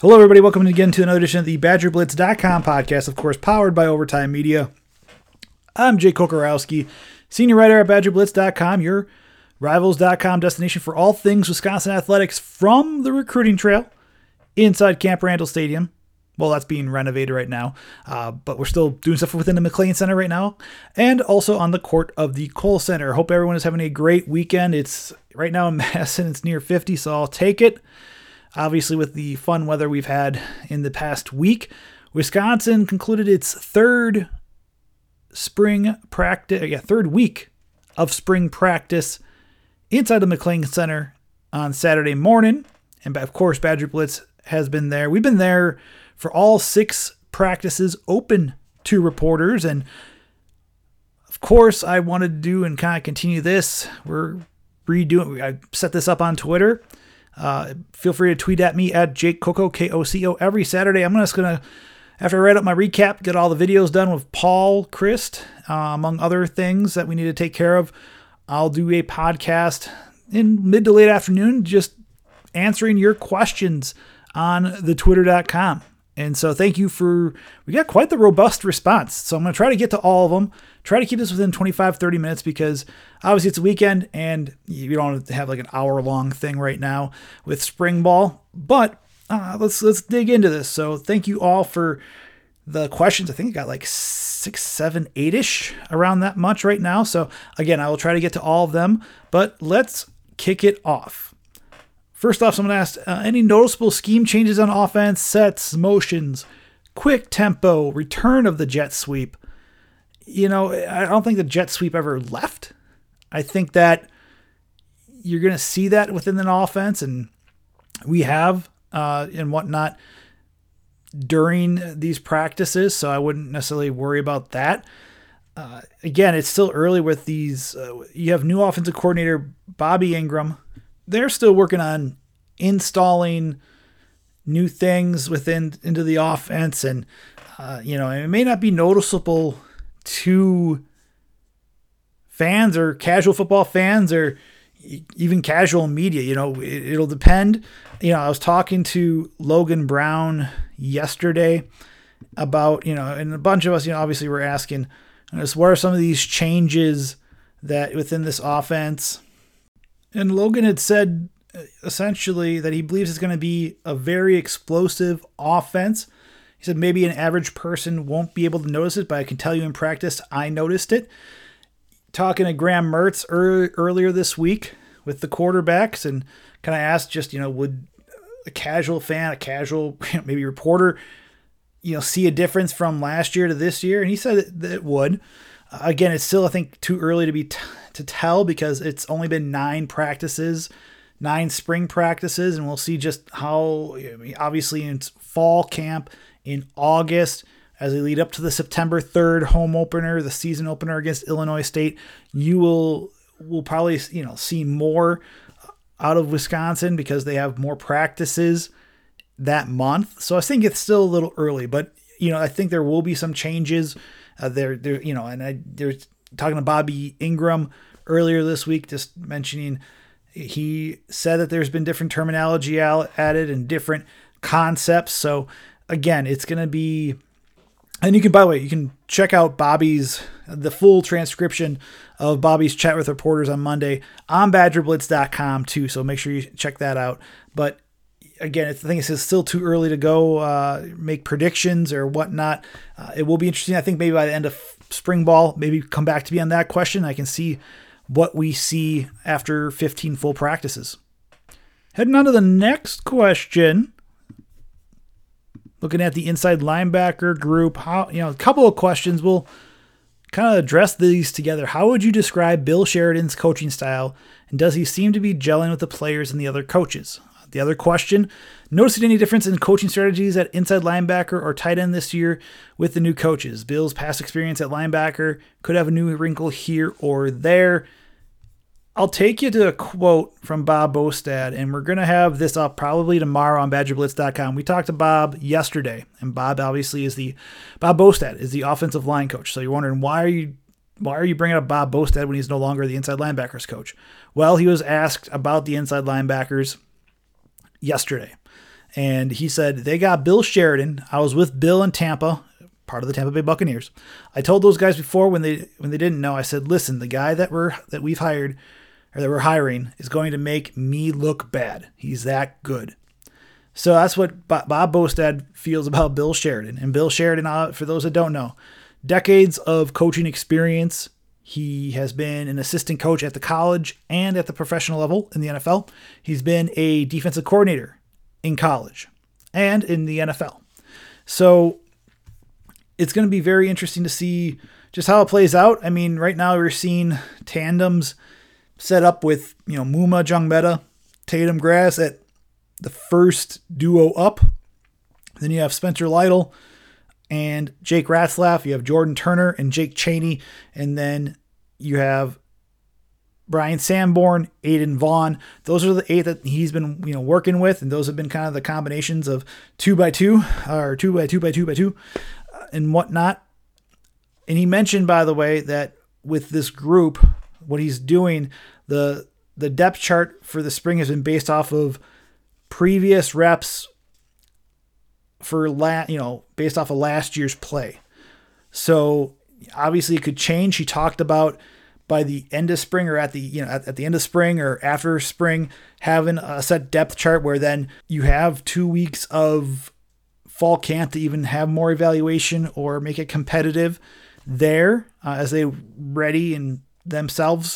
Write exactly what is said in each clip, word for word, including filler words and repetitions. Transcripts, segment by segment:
Hello, everybody. Welcome again to another edition of the Badger Blitz dot com podcast, of course, powered by Overtime Media. I'm Jake Kokorowski, senior writer at Badger Blitz dot com, your Rivals dot com destination for all things Wisconsin athletics from the recruiting trail inside Camp Randall Stadium. Well, that's being renovated right now, uh, but we're still doing stuff within the McLean Center right now, and also on the court of the Kohl Center. Hope everyone is having a great weekend. It's right now in Madison, it's near fifty, so I'll take it. Obviously, with the fun weather we've had in the past week, Wisconsin concluded its third spring practice, yeah, third week of spring practice inside the McLean Center on Saturday morning. And of course, Badger Blitz has been there. We've been there for all six practices open to reporters. And of course, I wanted to do and kind of continue this. We're redoing, I set this up on Twitter. Uh, feel free to tweet at me at Jake Coco, K O C O, every Saturday. I'm just going to, after I write up my recap, get all the videos done with Paul Christ, uh, among other things that we need to take care of. I'll do a podcast in mid to late afternoon, just answering your questions on the twitter dot com. And so thank you for, we got quite the robust response. So I'm going to try to get to all of them, try to keep this within twenty-five, thirty minutes, because obviously it's a weekend and you don't have like an hour long thing right now with spring ball, but uh, let's, let's dig into this. So thank you all for the questions. I think I got like six, seven, eight ish around that much right now. So again, I will try to get to all of them, but let's kick it off. First off, someone asked, uh, any noticeable scheme changes on offense, sets, motions, quick tempo, return of the jet sweep? You know, I don't think the jet sweep ever left. I think that you're going to see that within an offense, and we have uh, and whatnot during these practices, so I wouldn't necessarily worry about that. Uh, again, it's still early with these. Uh, you have new offensive coordinator Bobby Ingram. They're still working on installing new things within into the offense, and uh, you know, it may not be noticeable to fans or casual football fans or even casual media. You know, it, it'll depend. You know, I was talking to Logan Brown yesterday about, you know, and a bunch of us, you know, obviously we're asking us, what are some of these changes that within this offense? And Logan had said essentially that he believes it's going to be a very explosive offense. He said maybe an average person won't be able to notice it, but I can tell you in practice, I noticed it. Talking to Graham Mertz early, earlier this week with the quarterbacks, and kind of asked just, you know, would a casual fan, a casual maybe reporter, you know, see a difference from last year to this year? And he said that it would. Uh, again, it's still, I think, too early to be t- to tell because it's only been nine practices, nine spring practices, and we'll see just how, I mean, obviously in fall camp in August, as they lead up to the September third home opener, the season opener against Illinois State, you will will probably, you know, see more out of Wisconsin because they have more practices that month. So I think it's still a little early, but you know, I think there will be some changes. Uh, there, there, you know, and I there's talking to Bobby Ingram earlier this week, just mentioning he said that there's been different terminology added and different concepts. So again, it's going to be. And you can, by the way, you can check out Bobby's, the full transcription of Bobby's chat with reporters on Monday on Badger Blitz dot com too. So make sure you check that out. But again, I think it's still too early to go uh, make predictions or whatnot. Uh, it will be interesting. I think maybe by the end of spring ball, maybe come back to me on that question. I can see what we see after fifteen full practices. Heading on to the next question. Looking at the inside linebacker group, how, you know, a couple of questions. We'll kind of address these together. How would you describe Bill Sheridan's coaching style, and does he seem to be gelling with the players and the other coaches? The other question, noticing any difference in coaching strategies at inside linebacker or tight end this year with the new coaches? Bill's past experience at linebacker could have a new wrinkle here or there. I'll take you to a quote from Bob Bostad, and we're going to have this up probably tomorrow on Badger Blitz dot com. We talked to Bob yesterday, and Bob obviously is the Bob Bostad is the offensive line coach. So you're wondering, why are you why are you bringing up Bob Bostad when he's no longer the inside linebackers coach? Well, he was asked about the inside linebackers yesterday, And he said, they got Bill Sheridan. I was with Bill in Tampa, part of the Tampa Bay Buccaneers. I told those guys before when they when they didn't know, I said, listen, the guy that we're that we've hired or that we're hiring is going to make me look bad. He's that good. So that's what Bob Bostad feels about Bill Sheridan. And Bill Sheridan, for those that don't know, decades of coaching experience. He has been an assistant coach at the college and at the professional level in the N F L. He's been a defensive coordinator in college and in the N F L. So it's going to be very interesting to see just how it plays out. I mean, right now we're seeing tandems set up with, you know, Muma Jungmeta, Tatum Grass at the first duo up. Then you have Spencer Lytle and Jake Ratzlaff. You have Jordan Turner and Jake Chaney. And then you have Brian Sanborn, Aiden Vaughn. Those are the eight that he's been, you know, working with. And those have been kind of the combinations of two by two or two by two by two by two uh, and whatnot. And he mentioned, by the way, that with this group, what he's doing, the, the depth chart for the spring has been based off of previous reps for la- you know, based off of last year's play. So obviously it could change. He talked about by the end of spring or at the, you know, at, at the end of spring or after spring, having a set depth chart where then you have two weeks of fall camp to even have more evaluation or make it competitive there uh, as they ready in themselves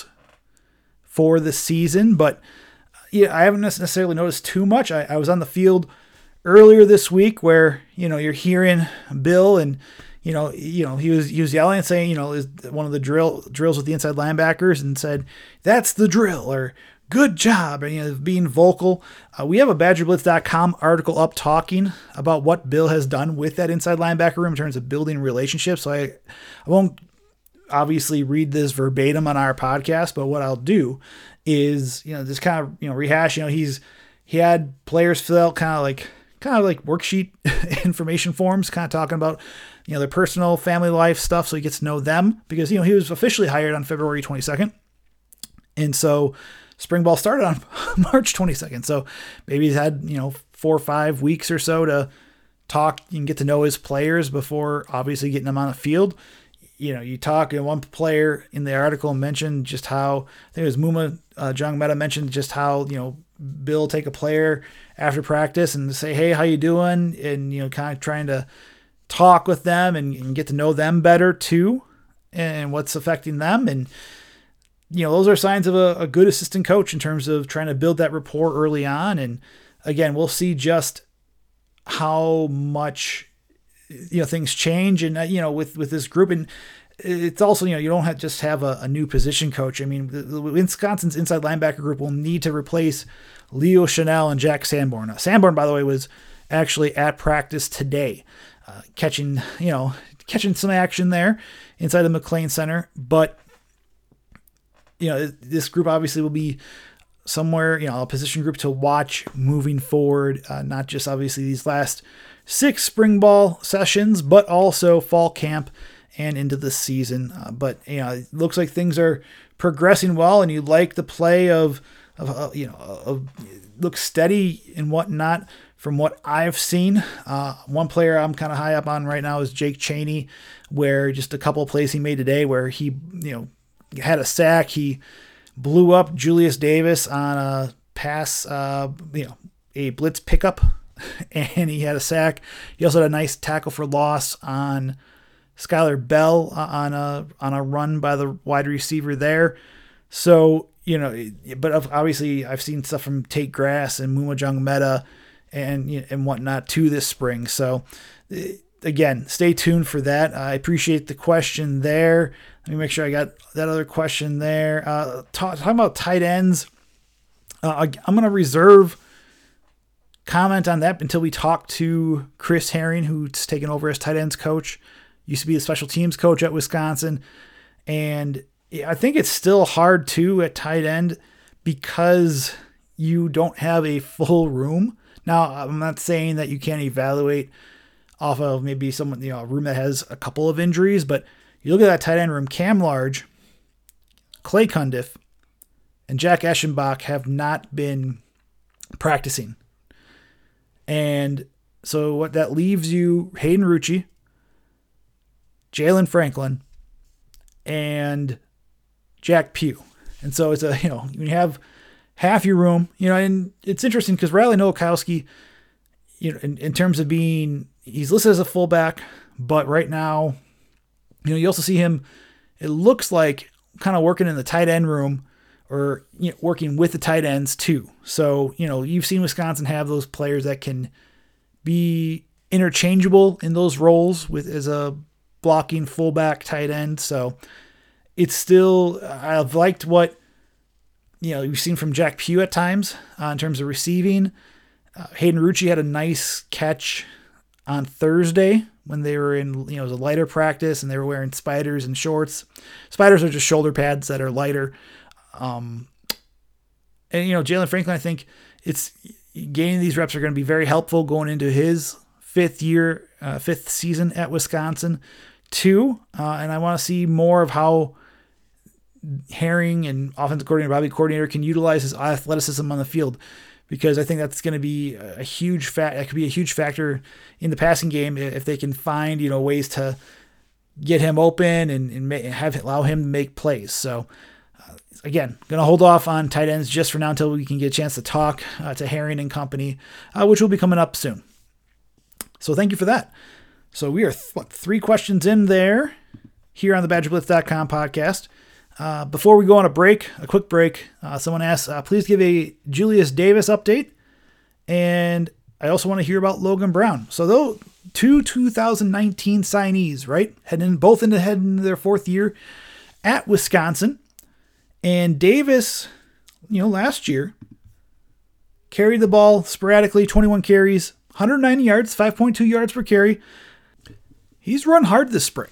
for the season. But yeah, I haven't necessarily noticed too much. I, I was on the field earlier this week where, you know, you're hearing Bill and, you know, you know, he was, he was yelling and saying, you know, is one of the drill drills with the inside linebackers and said, that's the drill or good job. And, you know, being vocal. Uh, we have a Badger Blitz dot com article up talking about what Bill has done with that inside linebacker room in terms of building relationships. So I, I won't obviously read this verbatim on our podcast, but what I'll do is, you know, just kind of, you know, rehash, you know, he's, he had players fill out kind of like, kind of like worksheet information forms, kind of talking about, you know, their personal family life stuff. So he gets to know them because, you know, he was officially hired on February twenty-second. And so spring ball started on March twenty-second. So maybe he's had, you know, four or five weeks or so to talk and get to know his players before obviously getting them on the field. You know, you talk, and one player in the article mentioned just how, I think it was Muma uh, Jungmeta mentioned just how, you know, Bill take a player after practice and say, hey, how you doing? And, you know, kind of trying to talk with them and, and get to know them better too, and what's affecting them. And, you know, those are signs of a, a good assistant coach in terms of trying to build that rapport early on. And again, we'll see just how much, you know, things change. And, uh, you know, with, with this group, and it's also, you know, you don't have just have a, a new position coach. I mean, the, the Wisconsin's inside linebacker group will need to replace Leo Chanel and Jack Sanborn. Now, Sanborn, by the way, was actually at practice today, uh, catching, you know, catching some action there inside the McLean Center. But, you know, this group obviously will be somewhere, you know, a position group to watch moving forward, uh, not just obviously these last six spring ball sessions, but also fall camp and into the season. Uh, but, you know, it looks like things are progressing well, and you like the play of, of uh, you know, of looks steady and whatnot from what I've seen. Uh, one player I'm kind of high up on right now is Jake Chaney, where just a couple of plays he made today where he, you know, had a sack. He blew up Julius Davis on a pass, uh, you know, a blitz pickup, and he had a sack. He also had a nice tackle for loss on Skylar Bell on a on a run by the wide receiver there. So, you know, but obviously I've seen stuff from Tate Grass and Muma Jungmeta and you know, and whatnot too this spring. So again, stay tuned for that. I appreciate the question there. Let me make sure I got that other question there. Uh, talk, talking about tight ends, uh, I'm going to reserve comment on that until we talk to Chris Herring, who's taken over as tight ends coach. Used to be the special teams coach at Wisconsin. And I think it's still hard too at tight end because you don't have a full room. Now, I'm not saying that you can't evaluate off of maybe someone, you know, a room that has a couple of injuries, but you look at that tight end room, Cam Large, Clay Cundiff, and Jack Eschenbach have not been practicing. And so what that leaves you, Hayden Rucci, Jalen Franklin, and Jack Pugh. And so it's a, you know, you have half your room, you know, and it's interesting because Riley Nowakowski, you know, in, in terms of being, he's listed as a fullback, but right now, you know, you also see him, it looks like kind of working in the tight end room or, you know, working with the tight ends too. So, you know, you've seen Wisconsin have those players that can be interchangeable in those roles with as a blocking fullback tight end. So it's still, I've liked what, you know, you've seen from Jack Pugh at times uh, in terms of receiving. Uh, Hayden Rucci had a nice catch on Thursday when they were in, you know, it was a lighter practice and they were wearing spiders and shorts. Spiders are just shoulder pads that are lighter. Um, and, you know, Jalen Franklin, I think it's gaining these reps are going to be very helpful going into his fifth year, uh, fifth season at Wisconsin too. Uh, and I want to see more of how Herring and offensive coordinator, Bobby coordinator can utilize his athleticism on the field, because I think that's going to be a huge fact. That could be a huge factor in the passing game if they can find, you know, ways to get him open and, and have allow him to make plays. So uh, again, going to hold off on tight ends just for now until we can get a chance to talk uh, to Herring and company, uh, which will be coming up soon. So thank you for that. So we are th- what, three questions in there here on the Badger Blitz dot com podcast. Uh, before we go on a break, a quick break, uh, someone asked, uh, please give a Julius Davis update. And I also want to hear about Logan Brown. So those two two thousand nineteen signees, right? Heading both into heading into their fourth year at Wisconsin. And Davis, you know, last year carried the ball sporadically, twenty-one carries, one hundred ninety yards, five point two yards per carry. He's run hard this spring.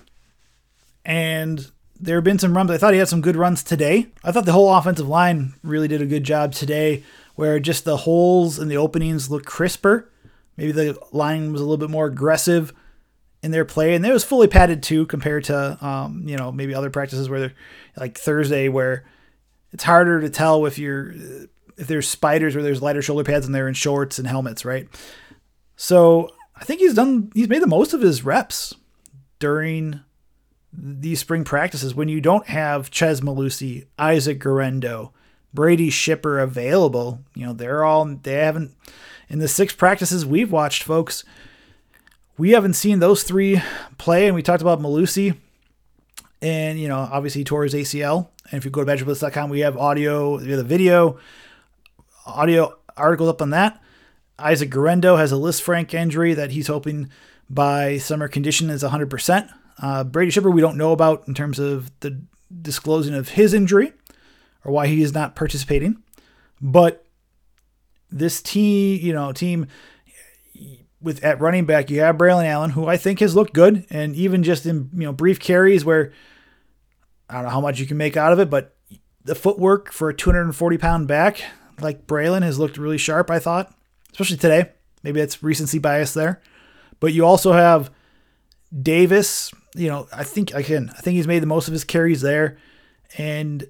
And there have been some runs. I thought he had some good runs today. I thought the whole offensive line really did a good job today, where just the holes and the openings look crisper. Maybe the line was a little bit more aggressive in their play, and it was fully padded too compared to, um, you know, maybe other practices where they're like Thursday, where it's harder to tell if you're if there's spiders or there's lighter shoulder pads and they're in shorts and helmets, right? So I think he's done. He's made the most of his reps during these spring practices when you don't have Chez Mellusi, Isaac Guerendo, Brady Shipper available. You know, they're all, they haven't, in the six practices we've watched, folks, we haven't seen those three play. And we talked about Mellusi, and, you know, obviously he tore his A C L. And if you go to Badger Blitz dot com, we have audio, we have the video, audio articles up on that. Isaac Guerendo has a Lisfranc injury that he's hoping by summer condition is one hundred percent. Uh, Brady Shipper, we don't know about in terms of the disclosing of his injury or why he is not participating. But this team, you know, team with at running back, you have Braylon Allen, who I think has looked good, and even just in, you know, brief carries where I don't know how much you can make out of it, but the footwork for a two hundred forty pound back like Braylon has looked really sharp, I thought, especially today. Maybe that's recency bias there. But you also have Davis, you know, I think, again, I think he's made the most of his carries there. And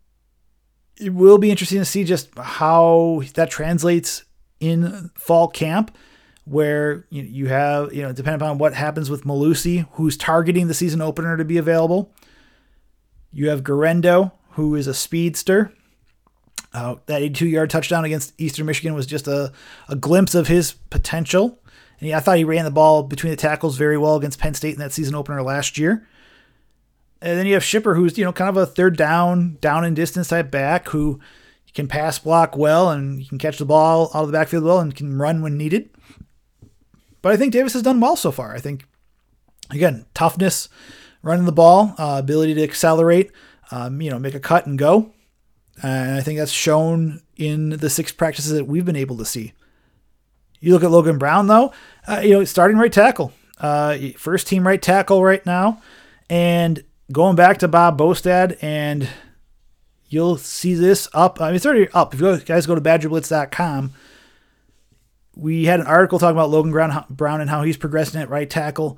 it will be interesting to see just how that translates in fall camp, where you, you have, you know, depending upon what happens with Mellusi, who's targeting the season opener to be available. You have Guerendo, who is a speedster. Uh, that eighty-two yard touchdown against Eastern Michigan was just a, a glimpse of his potential. And yeah, I thought he ran the ball between the tackles very well against Penn State in that season opener last year. And then you have Shipper, who's, you know, kind of a third down, down and distance type back who can pass block well and he can catch the ball out of the backfield well and can run when needed. But I think Davis has done well so far. I think, again, toughness, running the ball, uh, ability to accelerate, um, you know, make a cut and go. And I think that's shown in the six practices that we've been able to see. You look at Logan Brown, though, uh, you know, starting right tackle, uh, first team right tackle right now. And going back to Bob Bostad, and you'll see this up. I mean, it's already up. If you guys go to Badger Blitz dot com, we had an article talking about Logan Brown and how he's progressing at right tackle.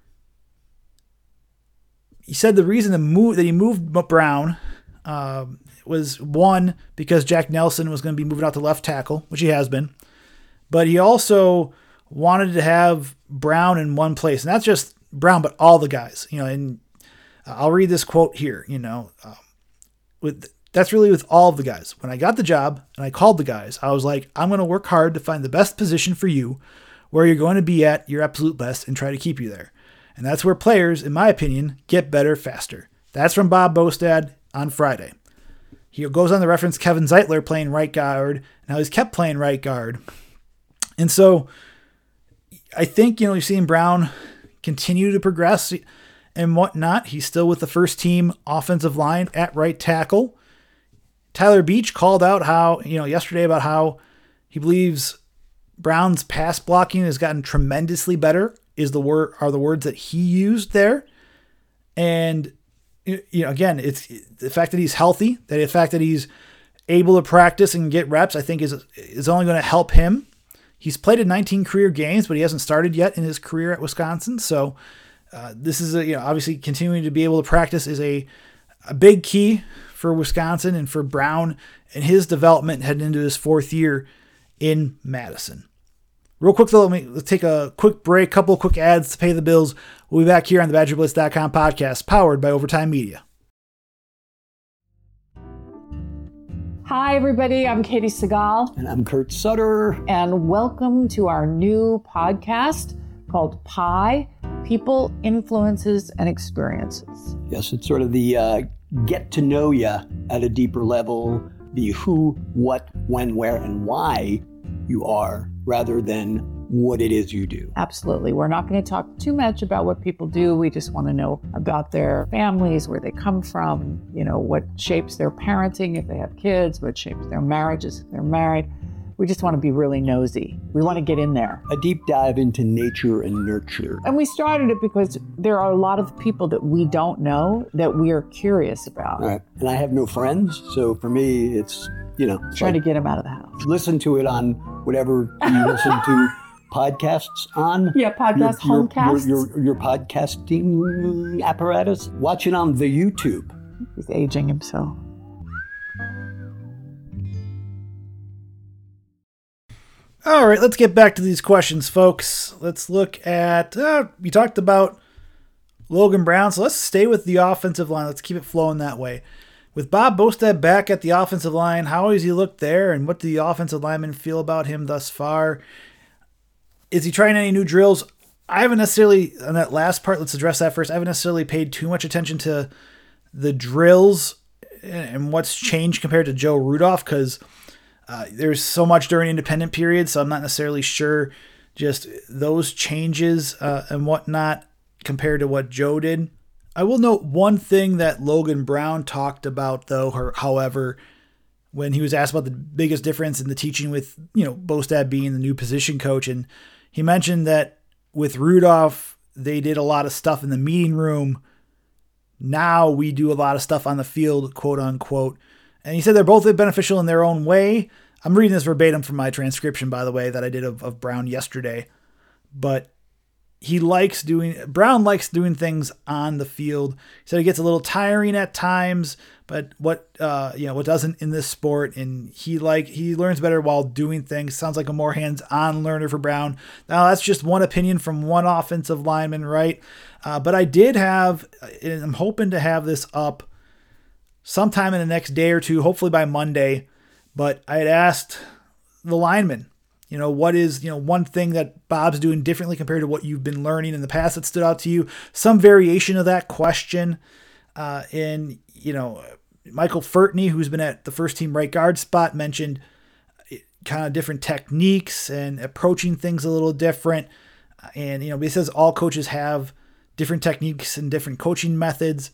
He said the reason the move that he moved Brown um, was, one, because Jack Nelson was going to be moving out to left tackle, which he has been. but he also wanted to have Brown in one place. And that's just Brown, but all the guys, you know, and I'll read this quote here, you know, um, with that's really with all of the guys. When I got the job and I called the guys, I was like, I'm going to work hard to find the best position for you, where you're going to be at your absolute best, and try to keep you there. And that's where players, in my opinion, get better faster. That's from Bob Bostad on Friday. He goes on to reference Kevin Zeitler playing right guard and how he's kept playing right guard. And so I think, you know, you're seeing Brown continue to progress and whatnot. He's still with the first team offensive line at right tackle. Tyler Beach called out how, you know, yesterday about how he believes Brown's pass blocking has gotten tremendously better, is the word are the words that he used there. And, you know, again, it's the fact that he's healthy, that the fact that he's able to practice and get reps, I think is, is only going to help him. He's played in nineteen career games, but he hasn't started yet in his career at Wisconsin. So uh, this is, a, you know, obviously continuing to be able to practice is a, a big key for Wisconsin and for Brown and his development heading into his fourth year in Madison. Real quick, though, let me let's take a quick break, couple of quick ads to pay the bills. We'll be back here on the Badger Blitz dot com podcast, powered by Overtime Media. Hi, everybody. I'm Katie Segal. And I'm Kurt Sutter. And welcome to our new podcast called Pi, People, Influences, and Experiences. Yes, it's sort of the uh, get to know you at a deeper level, the who, what, when, where, and why you are, rather than what it is you do. Absolutely. We're not going to talk too much about what people do. We just want to know about their families, where they come from, you know, what shapes their parenting if they have kids, what shapes their marriages if they're married. We just want to be really nosy. We want to get in there. A deep dive into nature and nurture. And we started it because there are a lot of people that we don't know that we are curious about. All right. And I have no friends, so for me, it's, you know. Trying like, to get them out of the house. Listen to it on whatever you listen to podcasts on. Yeah, podcast, your, homecasts. Your, your, your podcasting apparatus. Watch it on the YouTube. He's aging himself. All right, let's get back to these questions, folks. Let's look at, uh, we talked about Logan Brown, so let's stay with the offensive line. Let's keep it flowing that way. With Bob Bostad back at the offensive line, how has he looked there, and what do the offensive linemen feel about him thus far? Is he trying any new drills? I haven't necessarily, on that last part, let's address that first. I haven't necessarily paid too much attention to the drills and what's changed compared to Joe Rudolph, because uh, there's so much during independent period, so I'm not necessarily sure just those changes uh, and whatnot compared to what Joe did. I will note one thing that Logan Brown talked about, though, her, however, when he was asked about the biggest difference in the teaching with, you know, Bostad being the new position coach, and he mentioned that with Rudolph, they did a lot of stuff in the meeting room. Now we do a lot of stuff on the field, quote unquote. And he said they're both beneficial in their own way. I'm reading this verbatim from my transcription, by the way, that I did of, of Brown yesterday. But he likes doing, Brown likes doing things on the field. He said it gets a little tiring at times, but what, uh, you know, what doesn't in this sport. And he like, he learns better while doing things. Sounds like a more hands-on learner for Brown. Now that's just one opinion from one offensive lineman, right? Uh, but I did have, and I'm hoping to have this up sometime in the next day or two, hopefully by Monday. But I had asked the linemen, you know, what is, you know, one thing that Bob's doing differently compared to what you've been learning in the past that stood out to you? Some variation of that question. Uh, and, you know, Michael Furtney, who's been at the first team right guard spot, mentioned kind of different techniques and approaching things a little different. And, you know, he says all coaches have different techniques and different coaching methods.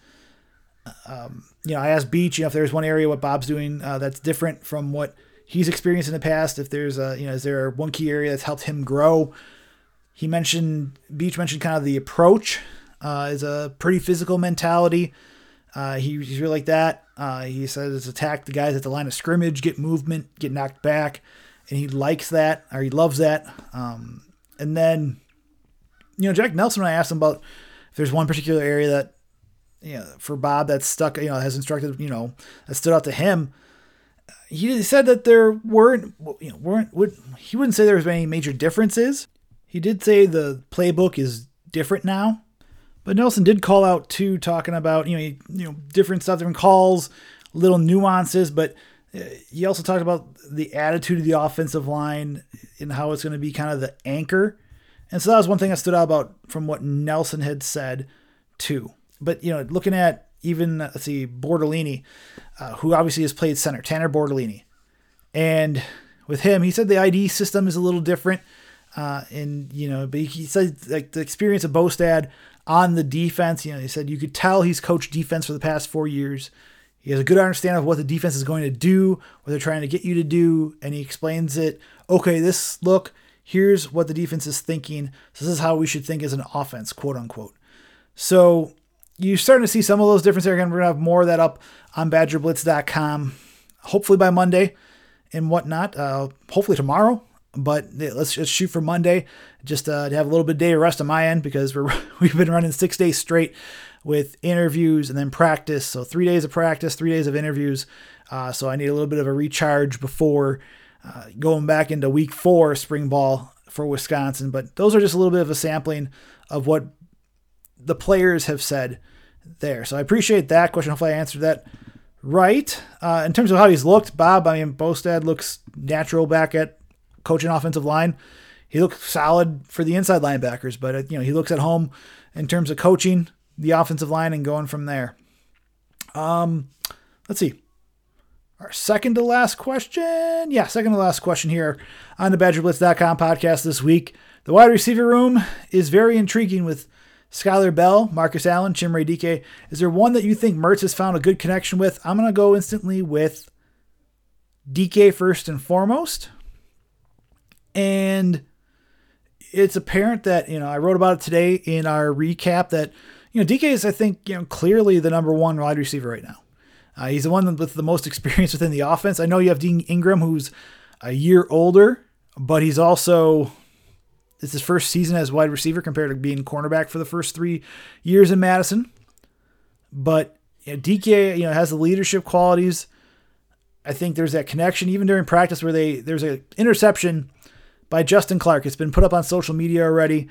Um, you know, I asked Beach, you know, if there's one area what Bob's doing uh, that's different from what he's experienced in the past. If there's a, you know, is there one key area that's helped him grow? He mentioned, Beach mentioned kind of the approach uh, is a pretty physical mentality. Uh, he, he's really like that. Uh, he says attack the guys at the line of scrimmage, get movement, get knocked back. And he likes that, or he loves that. Um, and then, you know, Jack Nelson, when I asked him about if there's one particular area that, you know, for Bob that's stuck, you know, has instructed, you know, that stood out to him. He said that there weren't, you know, weren't, would, he wouldn't say there was any major differences. He did say the playbook is different now, but Nelson did call out too, talking about, you know, he, you know, different stuff, different calls, little nuances, but he also talked about the attitude of the offensive line and how it's going to be kind of the anchor. And so that was one thing that stood out about from what Nelson had said too. But, you know, looking at even, let's see, Bortolini, uh, who obviously has played center, Tanner Bortolini. And with him, he said the I D system is a little different. Uh, and, you know, but he said like the experience of Bostad on the defense, you know, he said you could tell he's coached defense for the past four years. He has a good understanding of what the defense is going to do, what they're trying to get you to do. And he explains it. Okay, this look, here's what the defense is thinking. So this is how we should think as an offense, quote unquote. So you're starting to see some of those differences. Again, we're going to have more of that up on badger blitz dot com, hopefully by Monday and whatnot. Uh, hopefully tomorrow, but let's just shoot for Monday. Just uh, to have a little bit of day of rest on my end because we're we've been running six days straight with interviews and then practice. So three days of practice, three days of interviews. Uh, so I need a little bit of a recharge before uh, going back into week four spring ball for Wisconsin. But those are just a little bit of a sampling of what the players have said there. So I appreciate that question. Hopefully I answered that right. Uh, in terms of how he's looked, Bob, I mean, Bostad looks natural back at coaching offensive line. He looked solid for the inside linebackers, but uh, you know, he looks at home in terms of coaching the offensive line and going from there. Um, let's see. Our second to last question. Yeah, second to last question here on the badger blitz dot com podcast this week. The wide receiver room is very intriguing with Skyler Bell, Marcus Allen, Chimere Dike. Is there one that you think Mertz has found a good connection with? I'm going to go instantly with Dike first and foremost. And it's apparent that, you know, I wrote about it today in our recap that, you know, D K is, I think, you know, clearly the number one wide receiver right now. Uh, he's the one with the most experience within the offense. I know you have Dean Ingram, who's a year older, but he's also, it's his first season as wide receiver compared to being cornerback for the first three years in Madison. But you know, D K, you know, has the leadership qualities. I think there's that connection, even during practice where they, there's an interception by Justin Clark. It's been put up on social media already.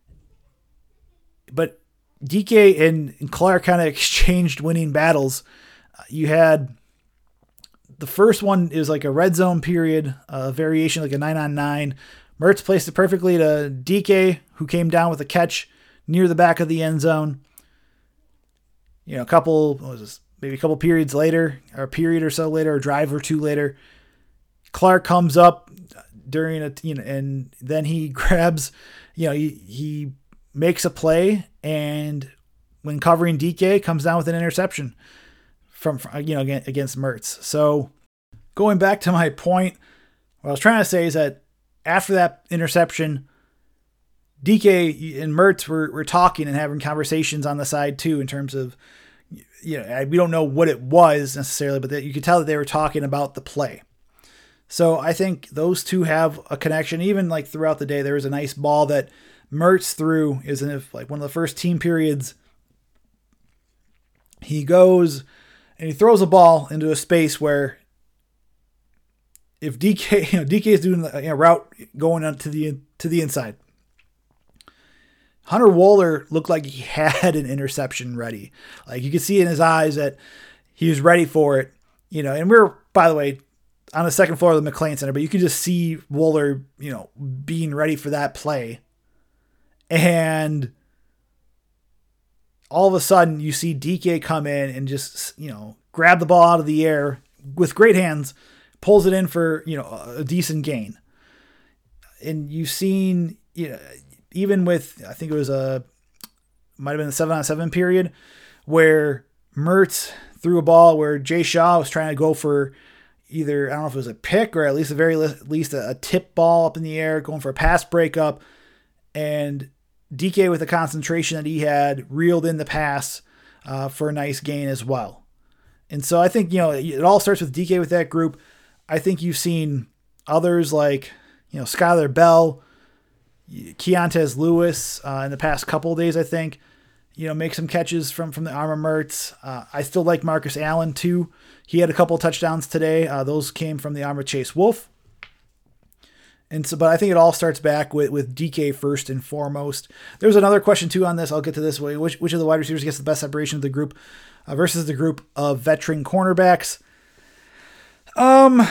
But D K and, and Clark kind of exchanged winning battles. Uh, you had the first one is like a red zone period, a variation like a nine on nine. Mertz placed it perfectly to D K, who came down with a catch near the back of the end zone. You know, a couple, what was this, maybe a couple periods later, or a period or so later, a drive or two later, Clark comes up during a, you know, and then he grabs, you know, he, he makes a play, and when covering D K, comes down with an interception from, you know, against Mertz. So going back to my point, what I was trying to say is that after that interception, D K and Mertz were, were talking and having conversations on the side too, in terms of, you know, we don't know what it was necessarily, but that you could tell that they were talking about the play. So I think those two have a connection. Even like throughout the day, there was a nice ball that Mertz threw, is in like one of the first team periods. He goes and he throws a ball into a space where if D K, you know, D K is doing a you know, route going on to the to the inside, Hunter Wohler looked like he had an interception ready. Like you could see in his eyes that he was ready for it. You know, and we're, by the way, on the second floor of the McLean Center, but you could just see Wohler, you know, being ready for that play. And all of a sudden you see D K come in and just, you know, grab the ball out of the air with great hands, pulls it in for, you know, a decent gain. And you've seen, you know, even with, I think it was a, might have been the seven on seven period where Mertz threw a ball where Jay Shaw was trying to go for either, I don't know if it was a pick or at least a very least a, a tip ball up in the air, going for a pass breakup. And D K, with the concentration that he had, reeled in the pass uh, for a nice gain as well. And so I think, you know, it all starts with D K with that group. I think you've seen others like, you know, Skyler Bell, Keontez Lewis uh, in the past couple of days, I think. you know, make some catches from, from the arm of Mertz. Uh, I still like Marcus Allen too. He had a couple touchdowns today. Uh, those came from the arm of Chase Wolf. And so, but I think it all starts back with, with D K first and foremost. There's another question too on this. I'll get to this way. Which, which of the wide receivers gets the best separation of the group uh, versus the group of veteran cornerbacks? Um,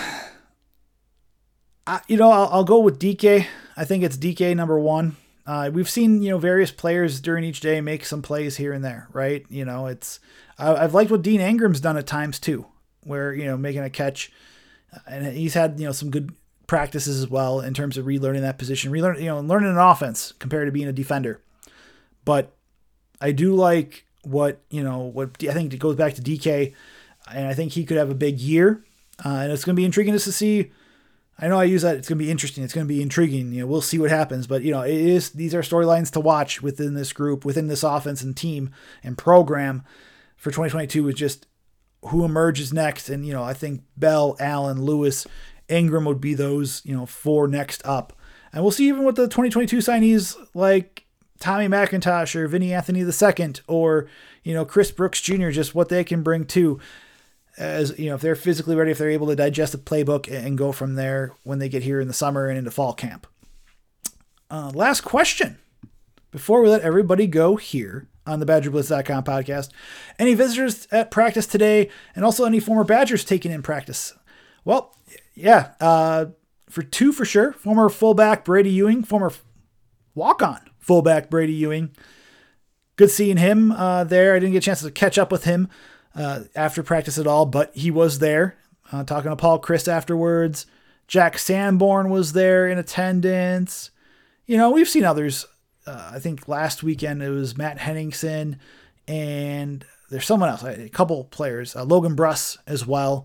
I, you know, I'll, I'll go with D K. I think it's D K number one. Uh, we've seen, you know, various players during each day make some plays here and there, right? You know, it's, I, I've liked what Dean Ingram's done at times too, where, you know, making a catch, and he's had, you know, some good practices as well in terms of relearning that position, relearn, you know, learning an offense compared to being a defender. But I do like what, you know, what I think it goes back to D K, and I think he could have a big year. Uh, and it's going to be intriguing just to see. I know I use that. It's going to be interesting. It's going to be intriguing. You know, we'll see what happens, but you know, it is, these are storylines to watch within this group, within this offense and team and program for twenty twenty-two is just who emerges next. And, you know, I think Bell, Allen, Lewis, Ingram would be those, you know, four next up. And we'll see even with the twenty twenty-two signees like Tommy McIntosh or Vinny Anthony the second, or, you know, Chris Brooks Junior, just what they can bring too, as, you know, if they're physically ready, if they're able to digest the playbook and go from there when they get here in the summer and into fall camp. Uh, last question before we let everybody go here on the Badger Blitz dot com podcast. Any visitors at practice today, and also any former Badgers taken in practice? Well, yeah, uh, for two for sure. Former fullback Brady Ewing, former walk-on fullback Brady Ewing. Good seeing him uh, there. I didn't get a chance to catch up with him uh, after practice at all, but he was there. Uh, talking to Paul Christ afterwards. Jack Sanborn was there in attendance. You know, we've seen others. Uh, I think last weekend it was Matt Henningsen, and there's someone else, a couple players, uh, Logan Bruss as well.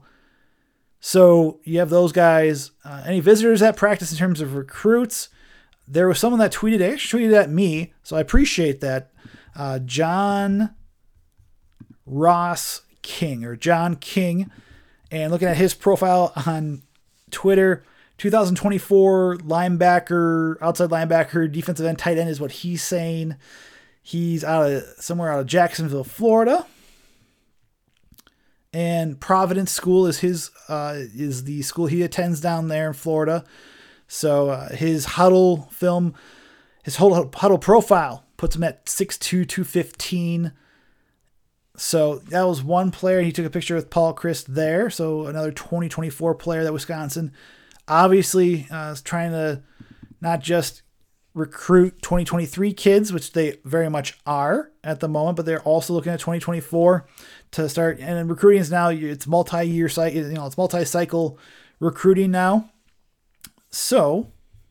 So you have those guys. Uh, any visitors at practice in terms of recruits? There was someone that tweeted, actually tweeted at me, so I appreciate that. Uh, John Ross King, or John King, and looking at his profile on Twitter, two thousand twenty-four linebacker, outside linebacker, defensive end, tight end is what he's saying. He's out of somewhere out of Jacksonville, Florida. And Providence School is his uh, is the school he attends down there in Florida. So uh, his huddle film, his whole huddle profile puts him at six two, two fifteen. So that was one player. He took a picture with Paul Christ there. So another twenty twenty-four player that Wisconsin obviously uh, is trying to not just recruit twenty twenty-three kids, which they very much are at the moment, but they're also looking at twenty twenty-four to start. And recruiting is now, it's multi-year cycle, you know, it's multi-cycle recruiting now. So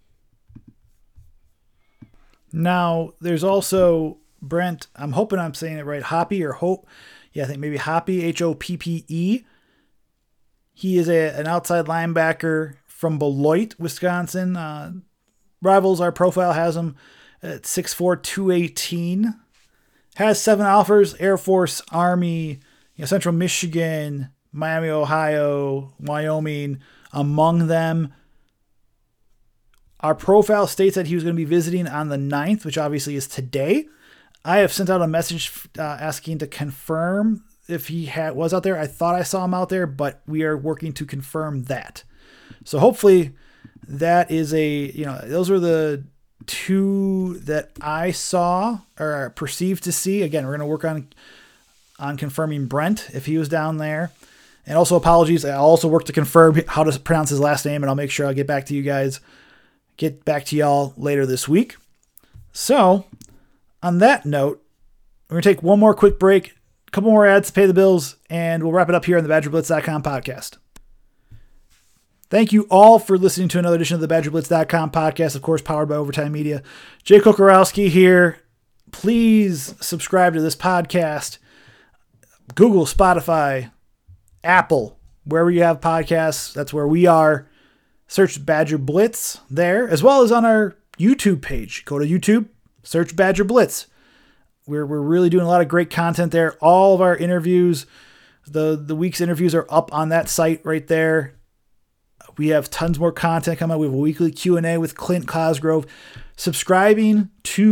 now there's also Brent, I'm hoping I'm saying it right, Hoppe or Hope. Yeah, I think maybe Hoppe, H O P P E. He is a, an outside linebacker from Beloit, Wisconsin. Uh, Rivals, our profile has him at six four, two eighteen. Has seven offers: Air Force, Army, you know, Central Michigan, Miami, Ohio, Wyoming, among them. Our profile states that he was going to be visiting on the ninth, which obviously is today. I have sent out a message uh, asking to confirm if he had, was out there. I thought I saw him out there, but we are working to confirm that. So hopefully that is a, you know, those were the two that I saw or perceived to see. Again, we're going to work on on confirming Brent if he was down there. And also apologies. I'll also work to confirm how to pronounce his last name, and I'll make sure I'll get back to you guys, get back to y'all later this week. So on that note, we're going to take one more quick break, a couple more ads to pay the bills, and we'll wrap it up here on the Badger Blitz dot com podcast. Thank you all for listening to another edition of the Badger Blitz dot com podcast, of course, powered by Overtime Media. Jay Kokorowski here. Please subscribe to this podcast. Google, Spotify, Apple, wherever you have podcasts, that's where we are. Search Badger Blitz there, as well as on our YouTube page. Go to YouTube, search Badger Blitz. We're, we're really doing a lot of great content there. All of our interviews, the, the week's interviews are up on that site right there. We have tons more content coming out. We have a weekly Q and A with Clint Cosgrove. Subscribing to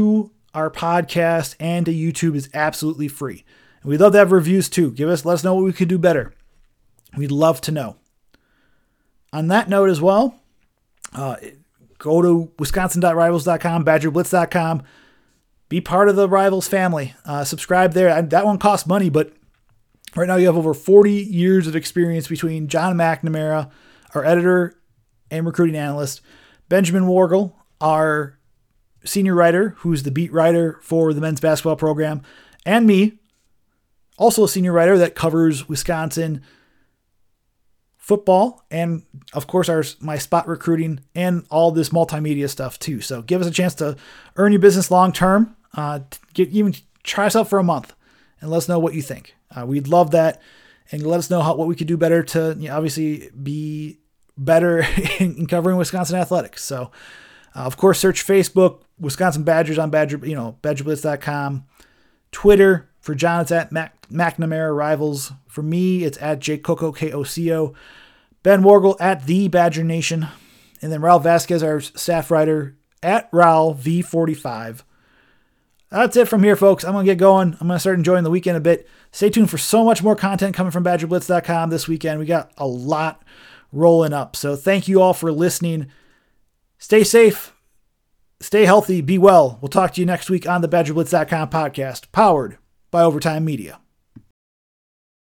our podcast and to YouTube is absolutely free. And we'd love to have reviews too. Give us, let us know what we could do better. We'd love to know. On that note as well, uh, go to wisconsin dot rivals dot com, badger blitz dot com. Be part of the Rivals family. Uh, subscribe there. That one costs money, but right now you have over forty years of experience between John McNamara, our editor and recruiting analyst, Benjamin Wargel, our senior writer, who's the beat writer for the men's basketball program, and me, also a senior writer that covers Wisconsin football, and of course our my spot recruiting and all this multimedia stuff too. So give us a chance to earn your business long term. Uh, get even try us out for a month and let us know what you think. Uh, we'd love that, and let us know how what we could do better to, you know, obviously be better in covering Wisconsin athletics. So, uh, of course, search Facebook, Wisconsin Badgers on Badger, you know, badger blitz dot com. Twitter, for John, it's at Mac, McNamara Rivals. For me, it's at Jake Coco, K O C O. Ben Wargel at The Badger Nation. And then Raul Vasquez, our staff writer, at Raul V forty-five. That's it from here, folks. I'm going to get going. I'm going to start enjoying the weekend a bit. Stay tuned for so much more content coming from badger blitz dot com this weekend. We got a lot rolling up. So thank you all for listening. Stay safe. Stay healthy. Be well. We'll talk to you next week on the badger blitz dot com podcast, powered by Overtime Media.